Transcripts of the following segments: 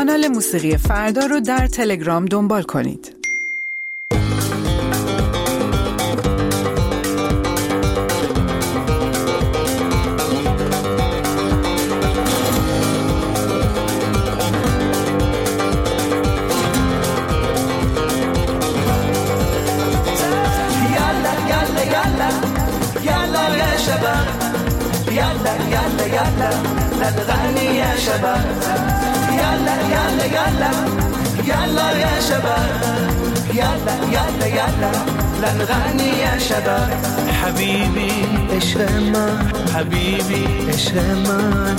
کانال موسیقی فردا رو در تلگرام دنبال کنید. نغني يا شباب يلا يلا يلا يلا يا شباب يلا يلا يلا نغني يا شباب حبيبي عشق من حبيبي عشق من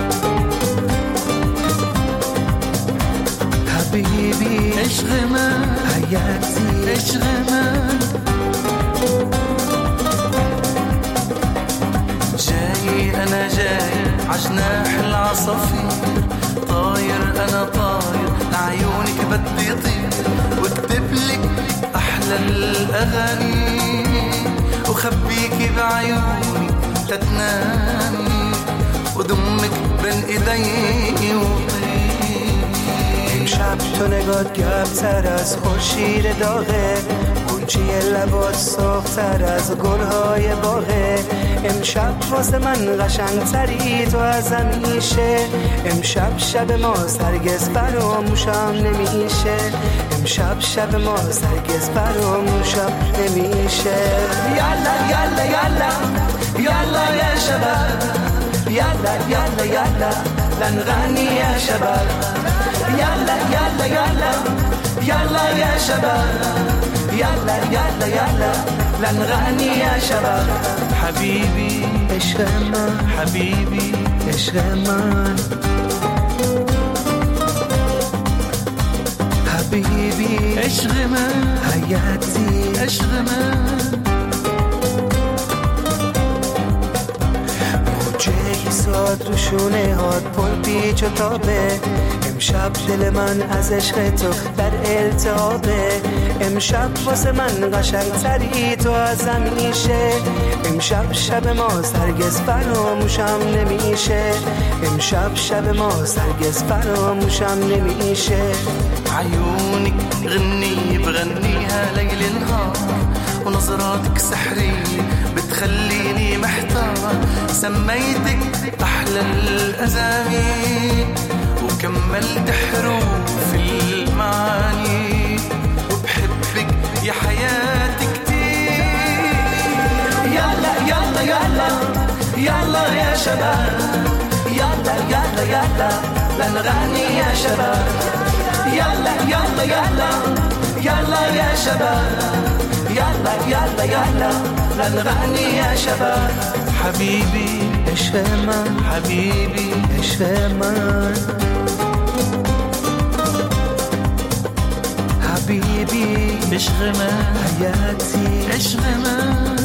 حبيبي عشق من حياتي عشق من جاي أنا جاي عجناح العصافير طاير أنا طاير لعيونك بدي طير واكتبلك أحلى الأغاني وخبيكي بعيوني تتنامي وضمك بين إيدي وطير امشب تو نگات گرم‌تر از خورشید داغه گلچه لبات سرخ‌تر از گل‌های باغه امشب واسه من قشنگ‌تری تو از همیشه امشب شب ما هرگز فراموشم نمیشه امشب شب ما هرگز فراموشم نمیشه یالا یالا یالا یالا یا شباب یالا یالا یالا نغني يا شباب يلا يلا يلا يلا يا شباب يلا يلا يلا نغني يا شباب حبيبي عشق من حبيبي عشق من حبيبي عشق من حياتي عشق من موجه ساد رو شونه هات پر پیچ و تابه امشب دل من از عشق تو در التهابه امشب واسه من قشنگ‌تری تو از همیشه امشب شب ما هرگز فراموشم نمیشه امشب شب ما هرگز فراموشم نمیشه عيونك غني بغنيها ليل نهار ونظراتك سحرية بتخليني محتار سميتك أحلى الأزامي وكملت حروف المعاني وبحبك يا حياتي كتير يلا يلا يلا يلا يا شباب يلا يلا يلا لنغني يا شباب يلا يلا يلا يلا يا شباب يلا يلا يلا لنغني يا شباب حبيبي عشق من حبيبي عشق من حبيبي عشق من حياتي عشق من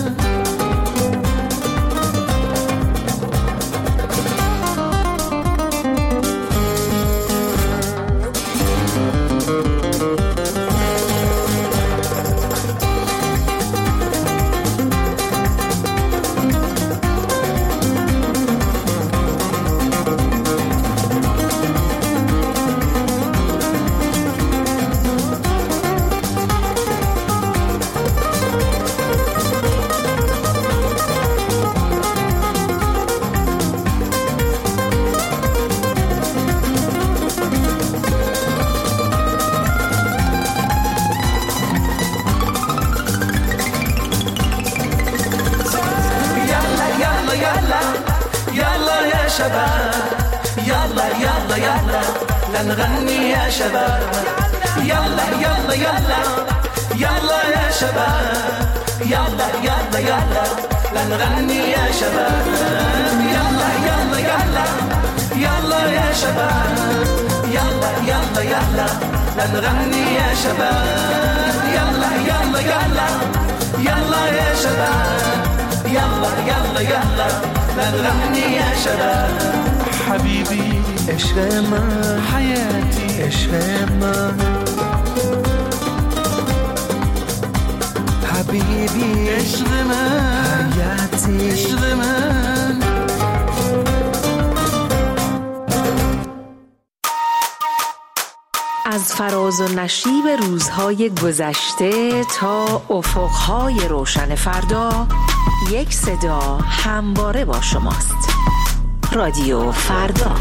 نغني يا شباب يلا يلا يلا يلا يا شباب يلا يلا يلا نغني يا شباب يلا يلا يلا يلا يا شباب يلا يلا يلا نغني يا شباب يلا يلا يلا يلا يا شباب يلا يلا يلا نغني يا شباب حبيبي عشق من حياتي عشق من حبيبي عشق من حياتي عشق من فراز و نشیب روزهای گذشته تا افقهای روشن فردا، یک صدا همواره با شماست. رادیو فردا.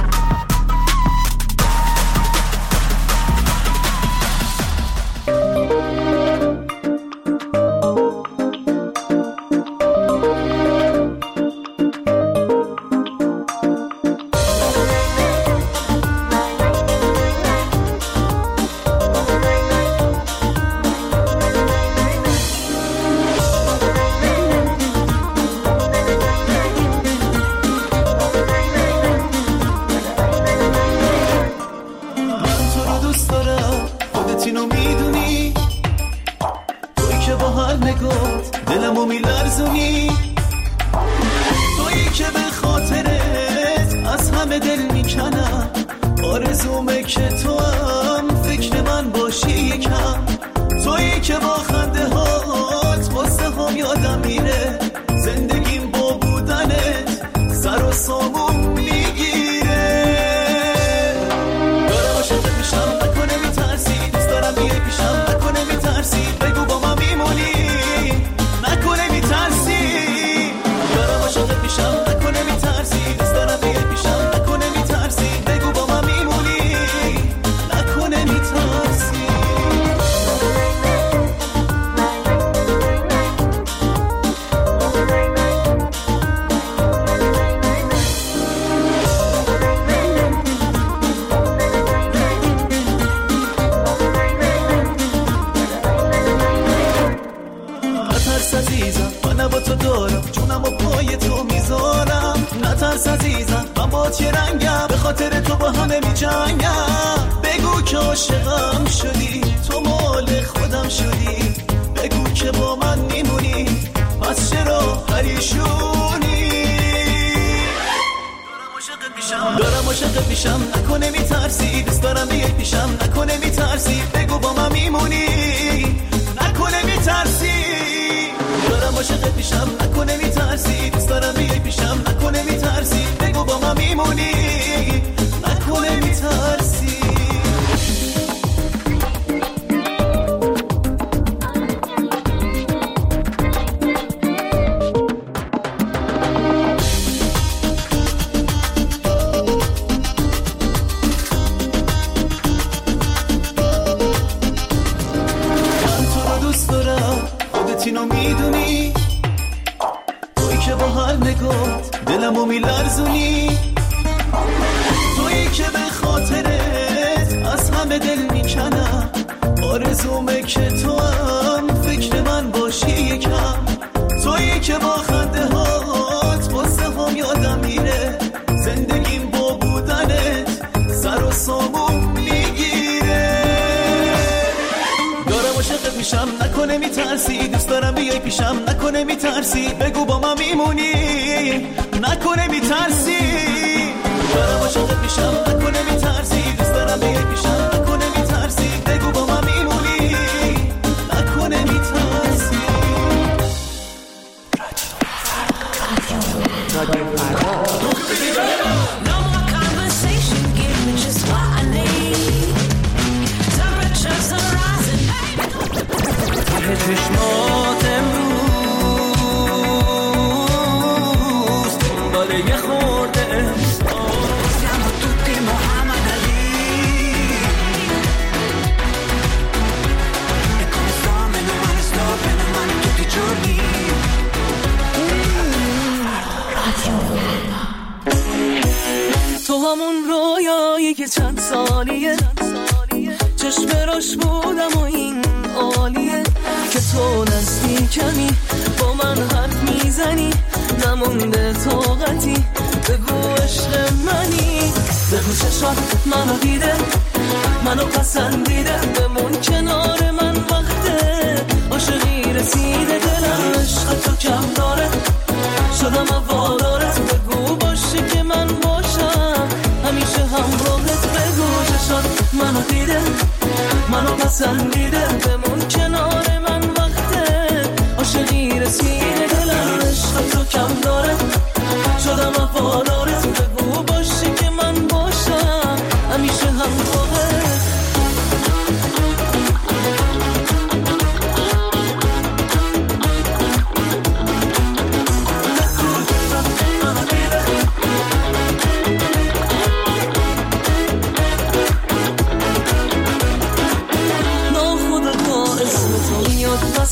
بگو باشی که من باشم همیشه همراهت.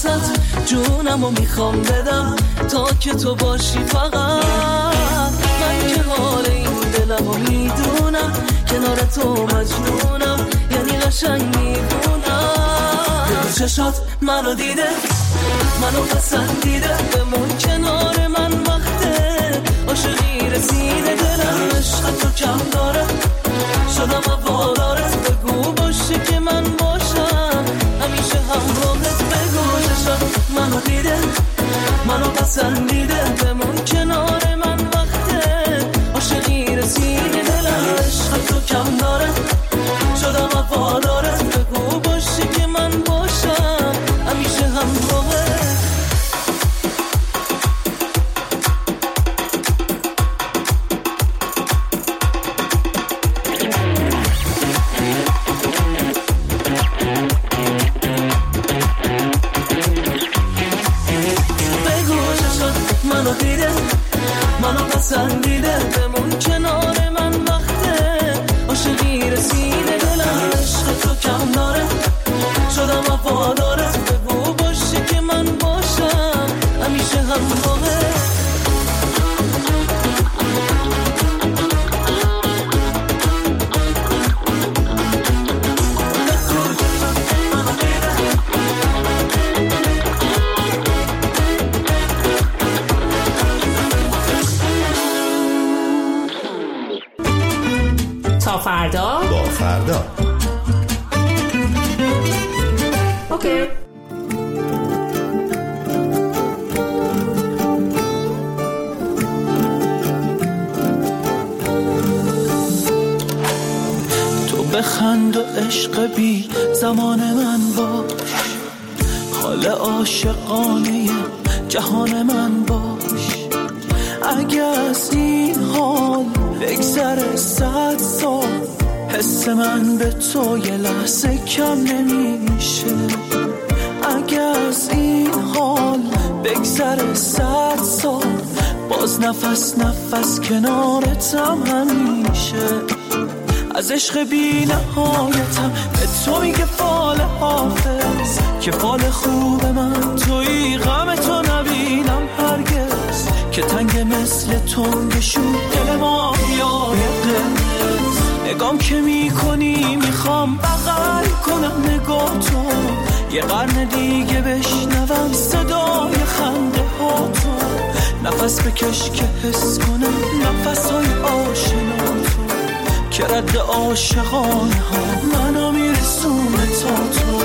واسط جونمو میخوام بدم تا که تو باشی فقط. من که حال این دلمو میدونم کنار تو مجنونم، یعنی قشنگ میبونم. چشات منو دیده منو پسندیده، بمون کنار من وقته عاشقی رسیده. دلم عشق تو کم داره شدم وفاداره، بگو باشه که من باشم همیشه همراهت. بگو چشات منو دیده منو پسندیده، بمون کنار من وقته عاشقی رسیده. دلم عشق تو کم داره شدم وفاداره، بگو باشه که من باشم همیشه همراهت. منو پسندیده، بمون کنار من وقته عاشقی رسیده. دلم عشق تو کم داره شدم وفاداره، بگو باشه که من باشم همیشه همراهت. تا فردا با فردا. اوکی. تو بخند و عشق بی زمان من باش، حال عاشقانه جهان من باش. اگه از این حال بگذره 100 سال، حس من به تو یه لحظه کم نمیشه. اگه از این حال بگذره 100 سال، باز نفس نفس کنارتم همیشه. از عشق بی نهایتم به تو میگه فال حافظ، که فال خوب من توی غم تو نبینم هرگز. که تنگ مثل تنگشون دل ما یای قرمز، نگام که میکنی میخوام بغل کنم نگاه تو. یه قرن دیگه بشنوم صدای خنده ها تو. نفس بکش که حس کنم نفس های آشنا تو، که رد عاشقانه ها منو میرسونه تا تو.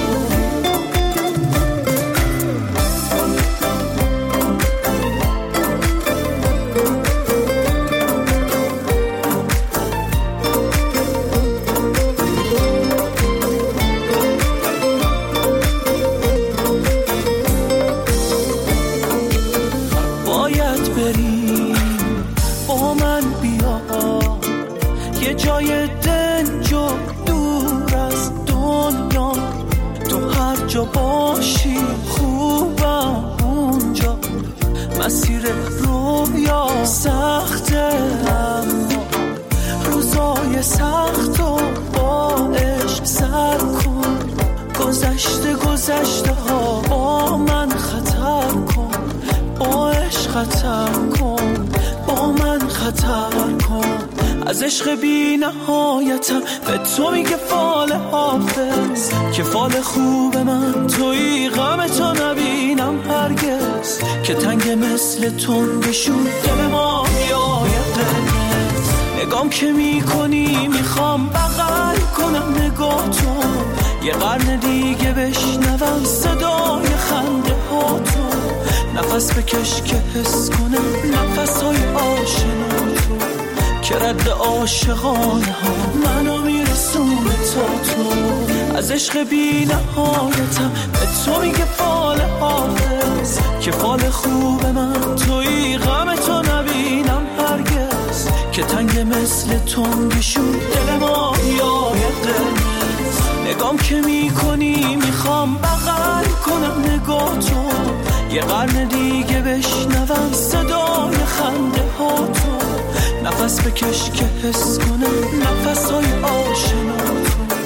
باید بریم با من بیا، یه جای دنج و دور از دنیا. تو هر جا باشی خوبم اونجا. مسیر رویا سخته اما روزای سخت و با عشق سر کن. گذشته ها با من خطر کن، با عشق خطر کن، با من خطر کن. از عشق بی نهایتم به تو میگه فال حافظ، که فال خوب من توی غم تو نبینم هرگز. که تنگ مثل تنگشون دل ما یای قرمز، نگام که میکنی میخوام بغل کنم نگاه تو. یه قرن دیگه بشنوم صدای خنده ها تو. نفس بکش که حس کنم نفس های آشنا تو، که رد عاشقانه ها منو میرسونه تا تو. از عشق بی نهایتم به تو میگه فال حافظ، که فال خوب من توی غم تو نبینم هرگز. که تنگ مثل تنگشون دل ما یای قرمز، نگام که میکنی میخوام بغل کنم نگاه تو. یه قرن دیگه بشنوم صدای خنده ها تو. نفس بکش که حس کنم نفس های آشنا تو،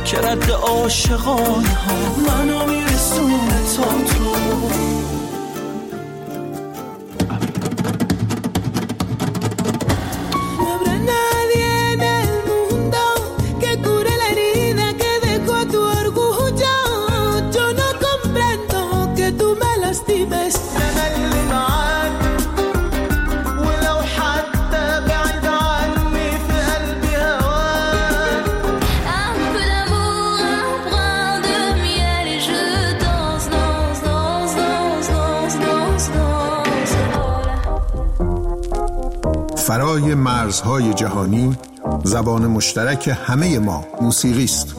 که رد عاشقانه ها منو میرسونه تا تو. فرای مرزهای جهانی، زبان مشترک همه ما موسیقی است.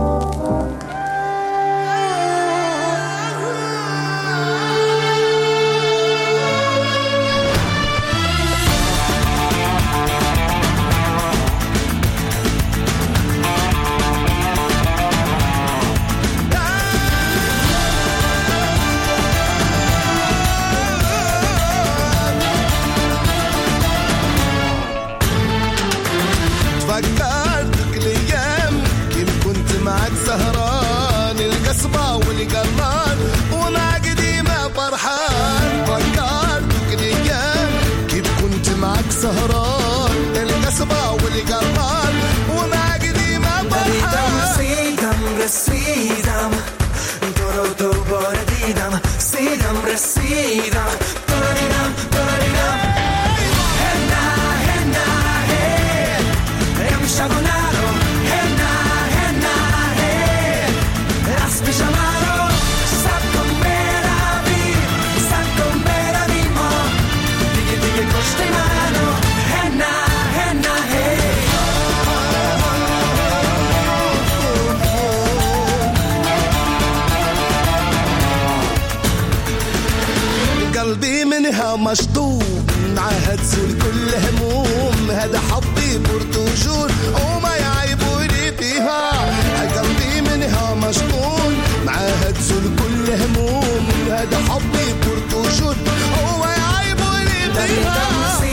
قلبي منها مشطوب معها تزول كل هموم هذا حبي برتجول وما يعيبوني فيها قلبي منها مشطوب معها تزول كل هموم هذا حبي برتجول وما يعيبوني فيها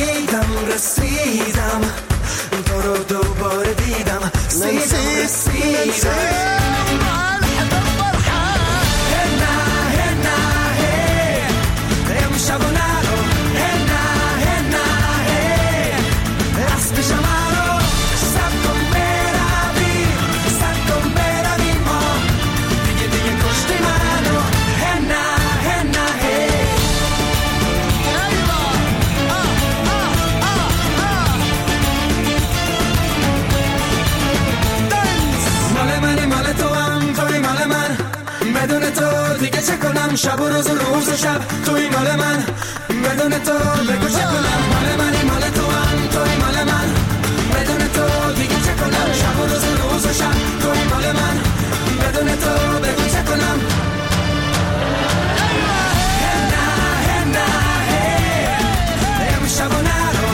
رسیدم تو رو دوباره دیدم رسیدم چه کنم شب و روز و روز و شب توی مال من بدون تو بگو چه کنم مال منی مال تو هم توی مال من بدون تو دیگه چه کنم شب و روز و روز و شب توی مال من بدون تو بگو چه کنم امشب و نرو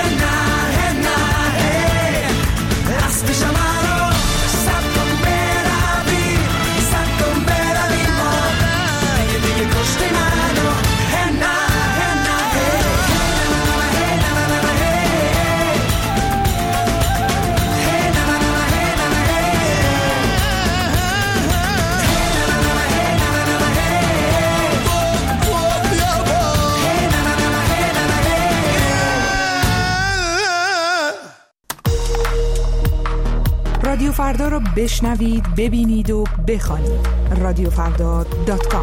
اسب شما سب کن بروی سب کن بروی ما دیگه کشتی منو رادیو فردا رو بشنوید، ببینید و بخوانید. radiofrda.com.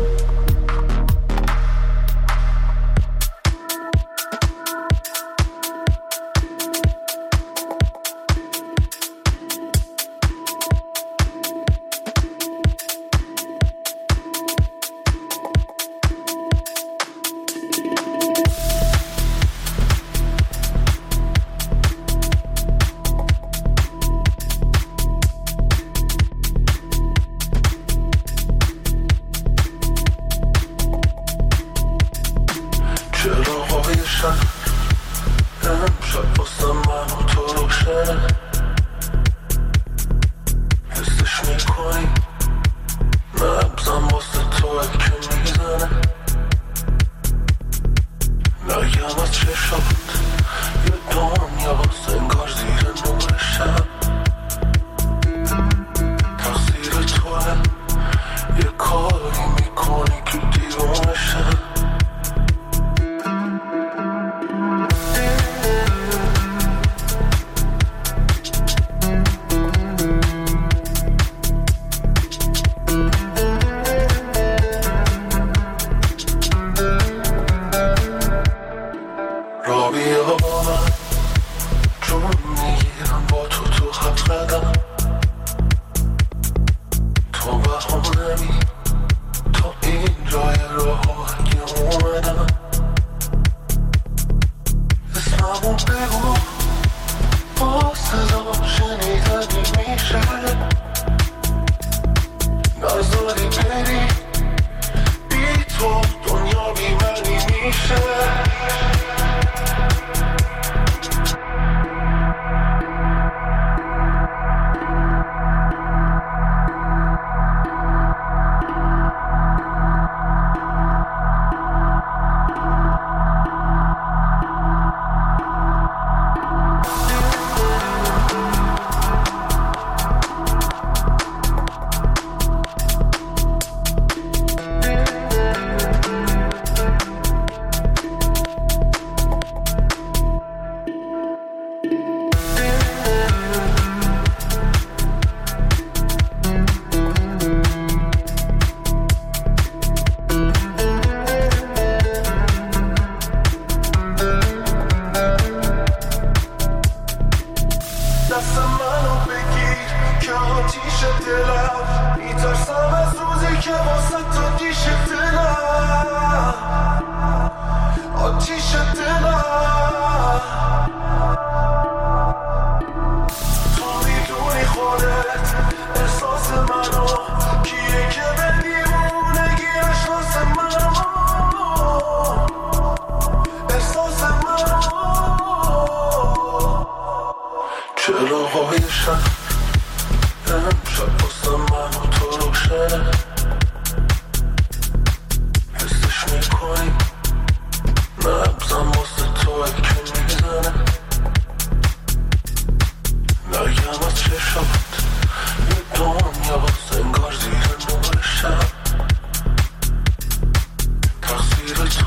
تقصیر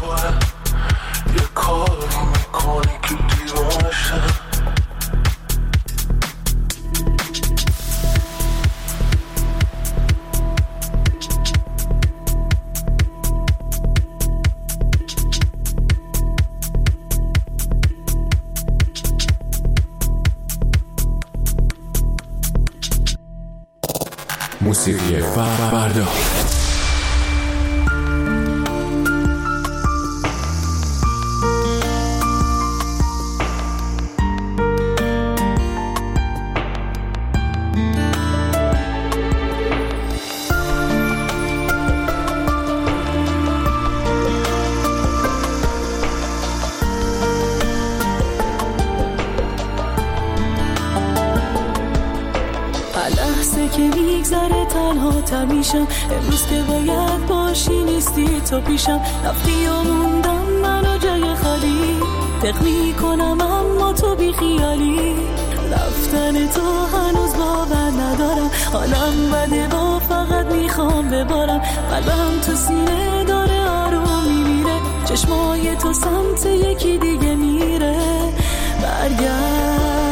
توه، یه کاری میکنی که دیوانه شم. موسیقی فردا. که میگذره تنها تر میشم، امروز که باید باشی نیستی تو پیشم. رفتی و موندم منو جای خالی، دق میکنم اما تو بی خیالی. رفتن تو هنوز باور ندارم، حالم بده با فقط میخوام ببارم. قلبم تو سینه داره آروم میمیره، چشمای تو سمت یکی دیگه میره. برگرد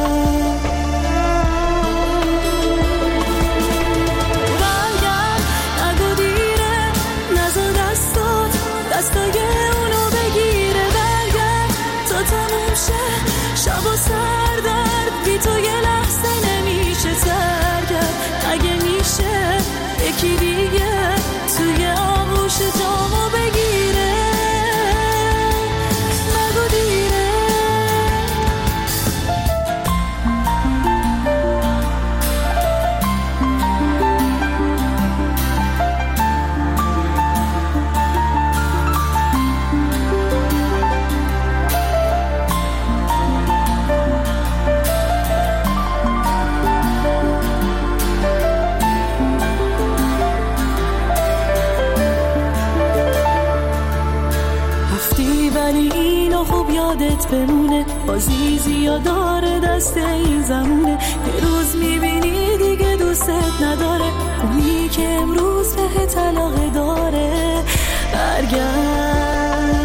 دستای اونو بگیره، برگرد تا تموم شه شب و سردرد. بی تو یه لحظه نمیشه سرگرد، اگه میشه یکی دیگه توی آغوش جامو بگیره. نگو دیره. ولی اینو خوب یادت بمونه، عزیزی ها داره دست این زمونه. یه روز میبینی دیگه دوستت نداره، اونی که امروز بهت علاقه داره. برگرد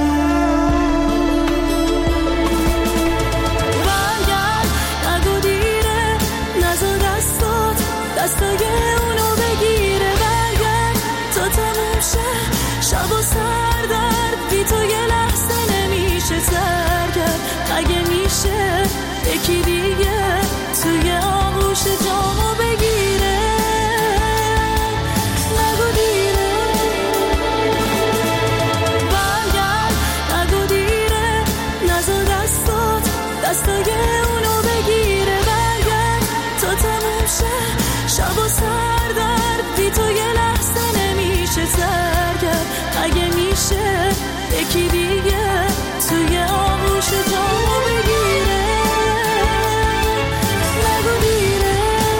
نگو دیره، نزار دستای اونو بگیره. برگرد تا تموم شه شب و سردرد. بی تو یه لحظه نمیشه سرگرد، اگه میشه یکی دیگه توی آغوش جامو بگیره. نگو دیره. برگرد نگو دیره، نزار دستای اونو بگیره. برگرد تا تموم شه شب و سردرد. بی تو یه لحظه نمیشه سرگرد، اگه میشه یکی دیگه توی آغوش جامو بگیره. نگو دیره.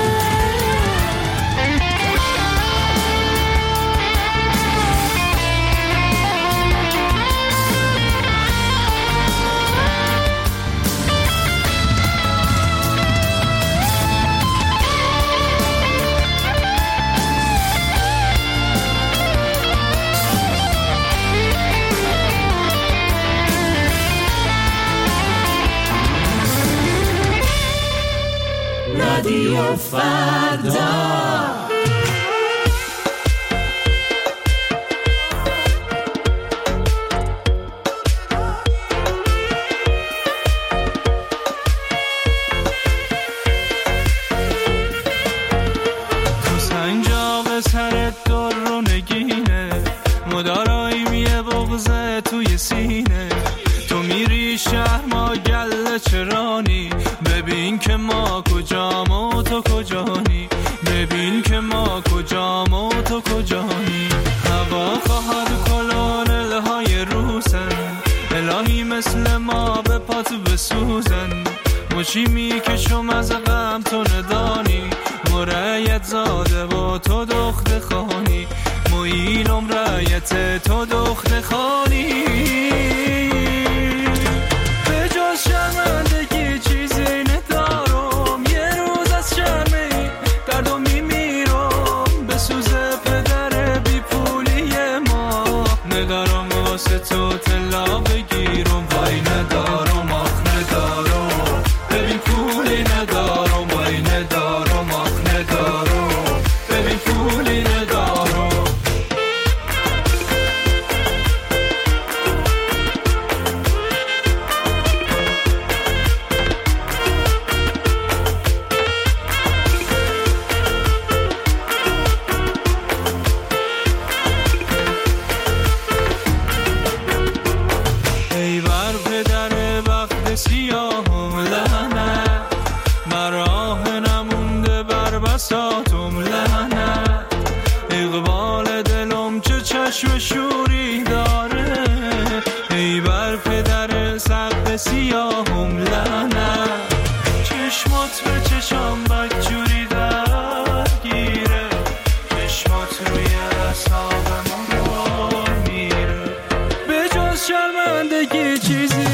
رادیو فردا. تو سنجاق سرت در رو نگینه، مداراییم یه بغزه توی سینه. تو میری شهر ما گله چرانی، ببین که ما کجام و تو کجانی. ببین که ما کجام و تو کجانی. هوا خواهد کلونلهای روسن، الهی مثل ما به پاتو بسوزن. مچی میکشم از غم تو ندانی، مرایت زاده و تو دخت خانی. مویلم رایت تو دخت خانی. به جز شرمندگی چیزی ندارم، یه روز از شرمی دردو میمیرم. به سوز پدر بی پولی ما ندارم واسه تو تو تلا بگیرم وای ندارم آخ ندارم ببین پولی ندارم وای ندارم آخ ندارم ببین پولی ندارم ای بر پدر بخت سیاهم لعنت مراه نمونده بر بساطم لعنت اقبال دلم چه چشم شوری داره ای بر پدر سقف سیاهم لعنت چشمات به چشم بدجوری درگیره چشمات روی اعصابم میره به جز شرمندگی چیزی